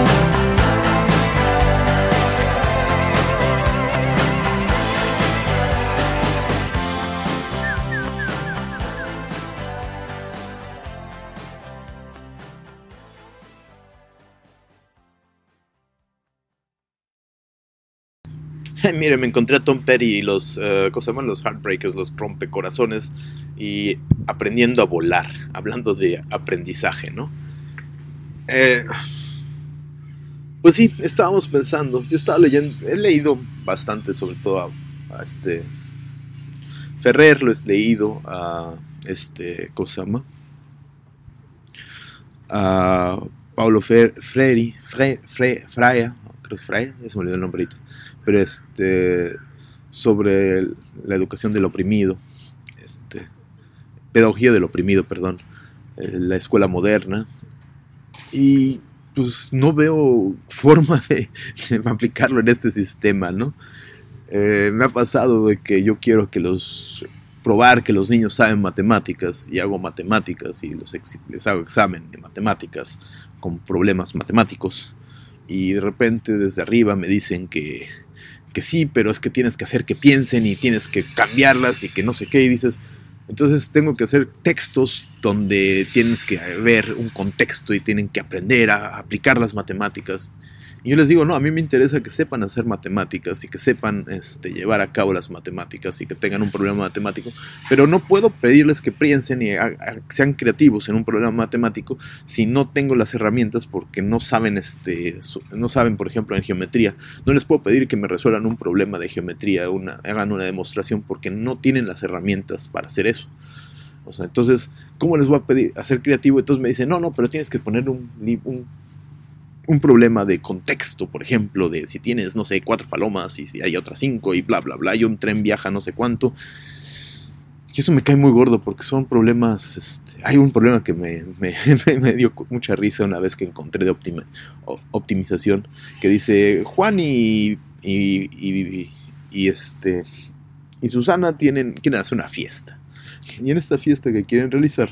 Mire, me encontré a Tom Petty y los, uh, ¿cómo se llaman? Los Heartbreakers, los rompecorazones, y aprendiendo a volar, hablando de aprendizaje, ¿no? Eh, pues sí, estábamos pensando, yo estaba leyendo, he leído bastante, sobre todo a, a este Ferrer, lo he leído a este, ¿cómo se llama? A Paulo Freire, Freire, Freire, Freire, creo que Freire, ya se me olvidó el nombre ahorita, pero este, sobre el, la educación del oprimido, este, pedagogía del oprimido, perdón, eh, la escuela moderna, y pues no veo forma de, de aplicarlo en este sistema, ¿no? Eh, me ha pasado de que yo quiero que los probar que los niños saben matemáticas y hago matemáticas y los ex, les hago examen de matemáticas con problemas matemáticos, y de repente desde arriba me dicen que que sí, pero es que tienes que hacer que piensen y tienes que cambiarlas y que no sé qué, y dices, entonces tengo que hacer textos donde tienes que ver un contexto y tienen que aprender a aplicar las matemáticas. Y yo les digo, no, a mí me interesa que sepan hacer matemáticas y que sepan este, llevar a cabo las matemáticas y que tengan un problema matemático, pero no puedo pedirles que piensen y a, a, sean creativos en un problema matemático si no tengo las herramientas, porque no saben, este, no saben, por ejemplo, en geometría. No les puedo pedir que me resuelvan un problema de geometría, una, hagan una demostración, porque no tienen las herramientas para hacer eso. O sea, entonces, ¿cómo les voy a pedir a ser creativo? Entonces me dicen, no, no, pero tienes que poner un... un un problema de contexto, por ejemplo, de si tienes, no sé, cuatro palomas y si hay otras cinco y bla, bla, bla, y un tren viaja no sé cuánto. Y eso me cae muy gordo porque son problemas, este, hay un problema que me, me, me dio mucha risa una vez que encontré de optima, optimización, que dice, Juan y, y, y, y, este, y Susana tienen, quieren hacer una fiesta. Y en esta fiesta que quieren realizar,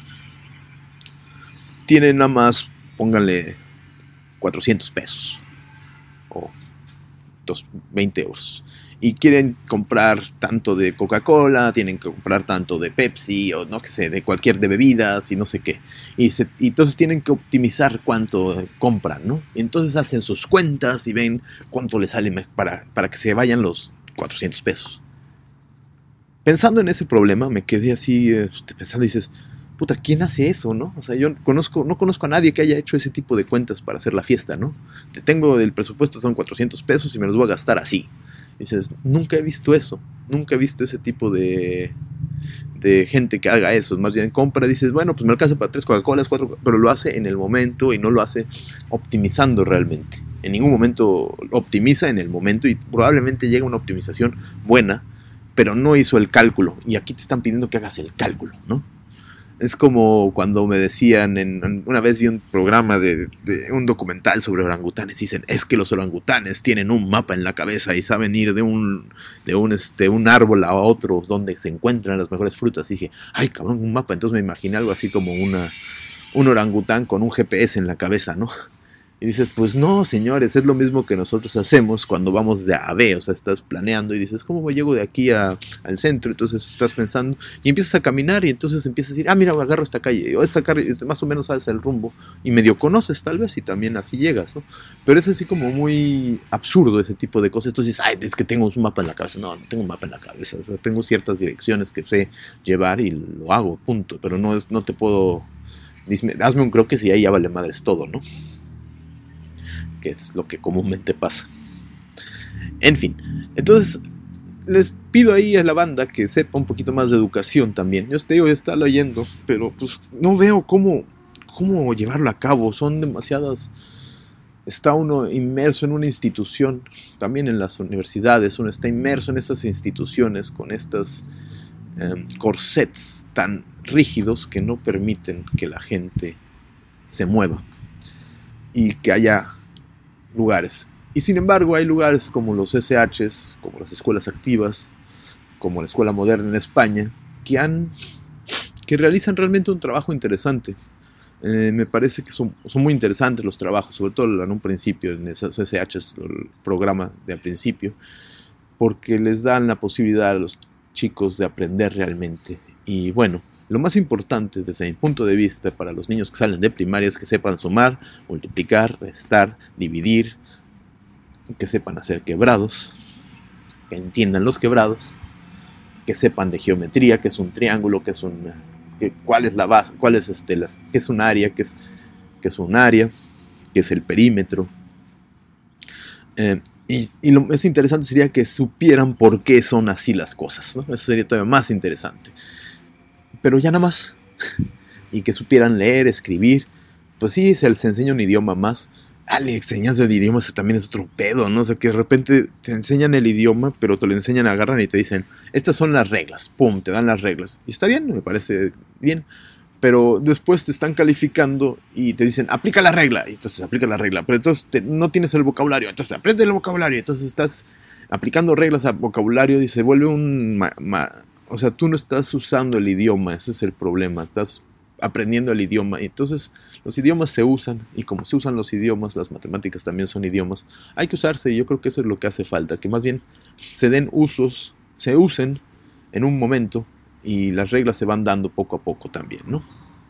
tienen nada más, pónganle cuatrocientos pesos o veinte euros. Y quieren comprar tanto de Coca-Cola, tienen que comprar tanto de Pepsi, o no que sé, de cualquier de bebidas y no sé qué. Y, se, y entonces tienen que optimizar cuánto compran, ¿no? Y entonces hacen sus cuentas y ven cuánto les sale para, para que se vayan los cuatrocientos pesos. Pensando en ese problema, me quedé así, eh, pensando y dices, puta, ¿quién hace eso, no? O sea, yo conozco, no conozco a nadie que haya hecho ese tipo de cuentas para hacer la fiesta, ¿no? Te tengo el presupuesto, son cuatrocientos pesos y me los voy a gastar así. Dices, nunca he visto eso, nunca he visto ese tipo de, de gente que haga eso. Más bien compra, dices, bueno, pues me alcanza para tres Coca-Colas, cuatro, pero lo hace en el momento y no lo hace optimizando realmente. En ningún momento optimiza en el momento y probablemente llega una optimización buena, pero no hizo el cálculo. Y aquí te están pidiendo que hagas el cálculo, ¿no? Es como cuando me decían, en, una vez vi un programa de, de un documental sobre orangutanes, y dicen, es que los orangutanes tienen un mapa en la cabeza y saben ir de un, de un, este, un árbol a otro donde se encuentran las mejores frutas. Y dije, ay cabrón, un mapa. Entonces me imaginé algo así como una, un orangután con un G P S en la cabeza, ¿no? Y dices, pues no, señores, es lo mismo que nosotros hacemos cuando vamos de A a B. O sea, estás planeando y dices, ¿cómo llego de aquí a, al centro? Entonces estás pensando y empiezas a caminar y entonces empiezas a decir, ah, mira, agarro esta calle. O esta calle, más o menos sabes el rumbo y medio conoces tal vez y también así llegas, ¿no? Pero es así como muy absurdo ese tipo de cosas. Entonces dices, ay, es que tengo un mapa en la cabeza. No, no tengo un mapa en la cabeza. O sea, tengo ciertas direcciones que sé llevar y lo hago, punto. Pero no, es, no te puedo... Dime, hazme un croquis y ahí ya vale madres todo, ¿no? Que es lo que comúnmente pasa. En fin, entonces les pido ahí a la banda que sepa un poquito más de educación también. Yo te digo, está leyendo, pero pues no veo cómo, cómo llevarlo a cabo. Son demasiadas... Está uno inmerso en una institución, también en las universidades, uno está inmerso en estas instituciones con estos eh, corsets tan rígidos que no permiten que la gente se mueva y que haya lugares. Y sin embargo hay lugares como los S Hs, como las escuelas activas, como la escuela moderna en España, que han que realizan realmente un trabajo interesante. Eh, me parece que son, son muy interesantes los trabajos, sobre todo en un principio, en esas S Hs, el programa de al principio, porque les dan la posibilidad a los chicos de aprender realmente. Y bueno, lo más importante desde mi punto de vista para los niños que salen de primaria es que sepan sumar, multiplicar, restar, dividir, que sepan hacer quebrados, que entiendan los quebrados, que sepan de geometría, que es un triángulo, que es un, que, cuál es la base, cuál es este, las, que es un área, que es, que es un área, que es el perímetro. Eh, y, y lo más interesante sería que supieran por qué son así las cosas, ¿no? Eso sería todavía más interesante. Pero ya nada más. Y que supieran leer, escribir. Pues sí, se les enseña un idioma más. Ah, le enseñas el idioma, eso también es otro pedo, ¿no? O sea, que de repente te enseñan el idioma, pero te lo enseñan, agarran y te dicen, estas son las reglas, pum, te dan las reglas. Y está bien, me parece bien. Pero después te están calificando y te dicen, aplica la regla. Y entonces aplica la regla. Pero entonces te, no tienes el vocabulario. Entonces aprende el vocabulario. Entonces estás aplicando reglas al vocabulario y se vuelve un... Ma, ma, o sea, tú no estás usando el idioma, ese es el problema. Estás aprendiendo el idioma. Y entonces los idiomas se usan. Y como se usan los idiomas, las matemáticas también son idiomas. Hay que usarse y yo creo que eso es lo que hace falta. Que más bien se den usos, se usen en un momento. Y las reglas se van dando poco a poco también, ¿no?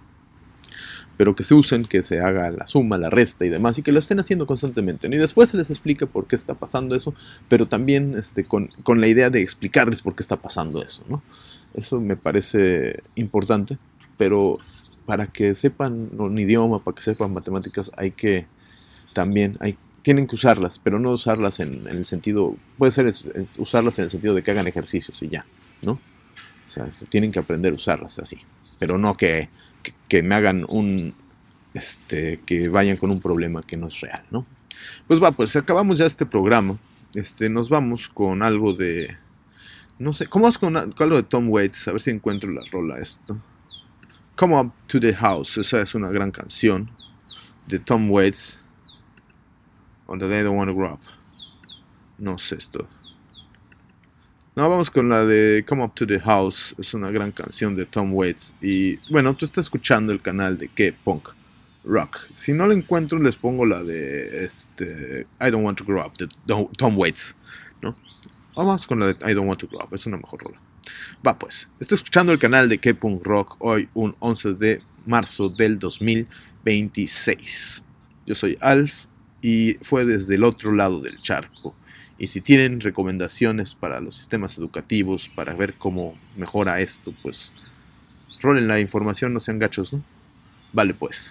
Pero que se usen, que se haga la suma, la resta y demás, y que lo estén haciendo constantemente, ¿no? Y después se les explica por qué está pasando eso, pero también este, con, con la idea de explicarles por qué está pasando eso, ¿no? Eso me parece importante, pero para que sepan un idioma, para que sepan matemáticas, hay que también, hay, tienen que usarlas, pero no usarlas en, en el sentido, puede ser es, es usarlas en el sentido de que hagan ejercicios y ya, ¿no? O sea, tienen que aprender a usarlas así, pero no que, que, que me hagan un, este, que vayan con un problema que no es real, ¿no? Pues va, pues acabamos ya este programa, este, nos vamos con algo de, no sé, ¿cómo vas con, una, con algo de Tom Waits? A ver si encuentro la rola esto. Come Up to the House, esa es una gran canción de Tom Waits, On the Day I Don't Want to Grow Up. No sé esto. No, vamos con la de Come Up to the House. Es una gran canción de Tom Waits. Y bueno, tú estás escuchando el canal de K-Punk Rock. Si no lo encuentro, les pongo la de este, I Don't Want to Grow Up de Tom Waits, ¿no? Vamos con la de I Don't Want to Grow Up. Es una mejor rola. Va pues, estoy escuchando el canal de K-Punk Rock hoy, un once de marzo del dos mil veintiséis. Yo soy Alf y fue desde el otro lado del charco. Y si tienen recomendaciones para los sistemas educativos, para ver cómo mejora esto, pues rolen la información, no sean gachos, ¿no? Vale pues.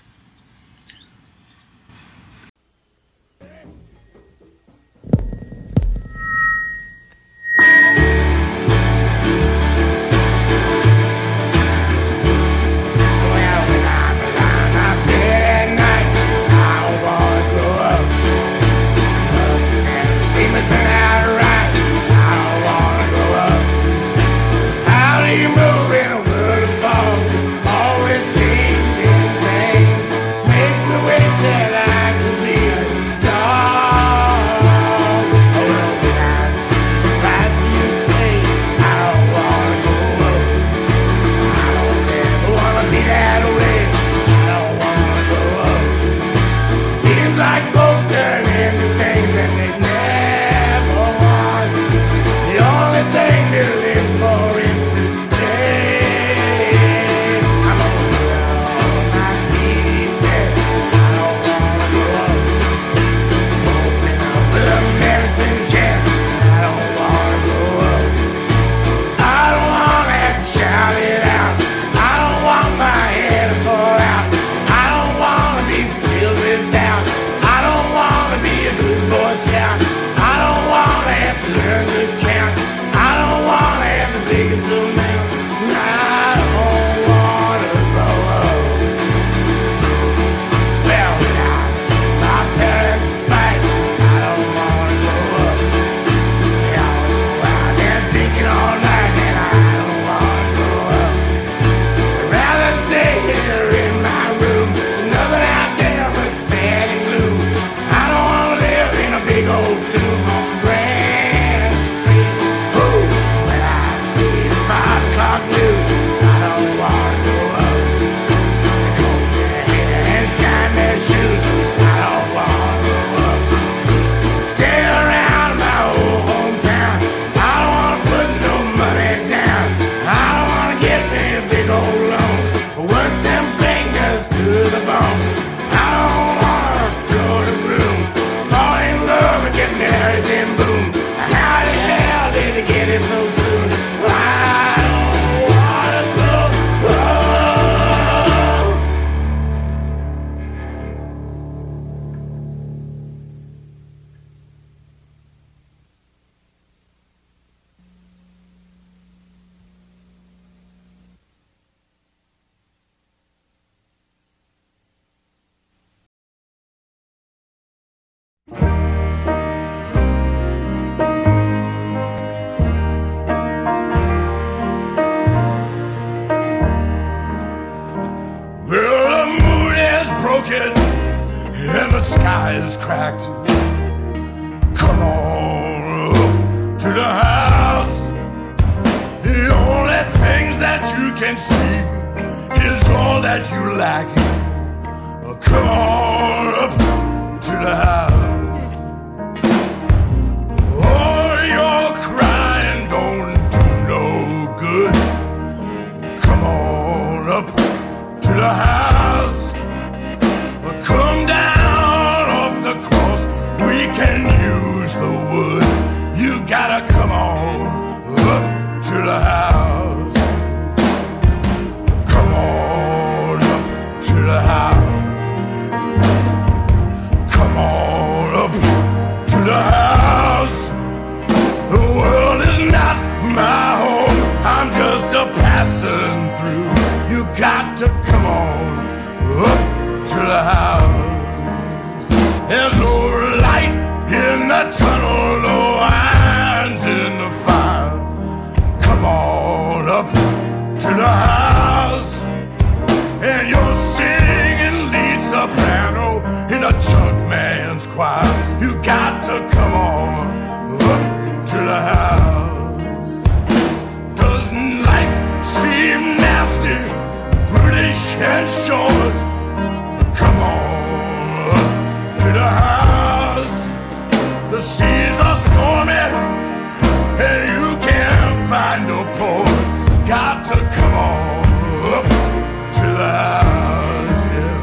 Choir. You got to come on up to the house. Doesn't life seem nasty, British and short? Come on up to the house. The seas are stormy and you can't find no port. Got to come on up to the house, yeah.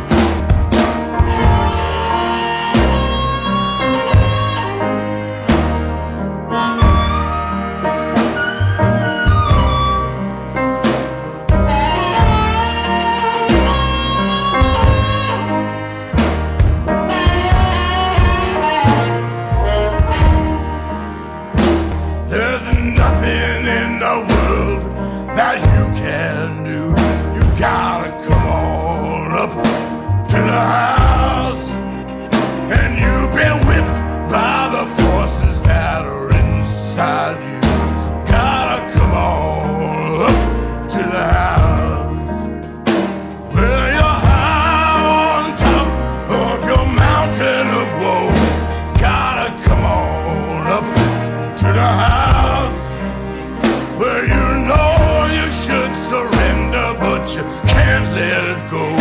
There's nothing in the world that you can do. You gotta come on up to the house. And you've been whipped by the forces that are inside you. Gotta come on up to the house. Well, you're high on top of your mountain of woe. Gotta come on up to the house. Where you know you should surrender, but you can't let it go.